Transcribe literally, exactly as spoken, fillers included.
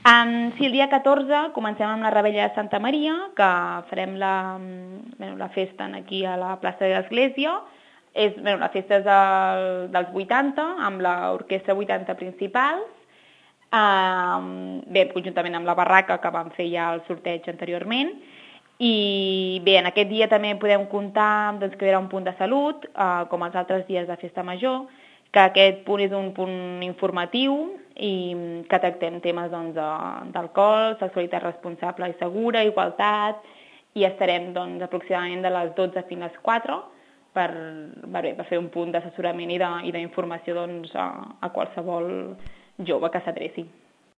Um, sí, el dia catorze comencem amb la Revetlla de Santa Maria, que farem la, bueno, la festa aquí a la plaça de l'Església. És, bueno, la festa és del, dels vuitanta, amb l'orquestra vuitanta principals, um, bé, conjuntament amb la barraca, que vam fer ja el sorteig anteriorment. I bé, en aquest dia també podem comptar doncs, que hi haurà un punt de salut, uh, com els altres dies de festa major, que aquest punt és un punt informatiu i que tractem temes doncs, d'alcohol, sexualitat responsable i segura, igualtat, i estarem doncs, aproximadament de les dotze fins a les quatre per, per, bé, per fer un punt d'assessorament i d'informació doncs, a, a qualsevol jove que s'adreci.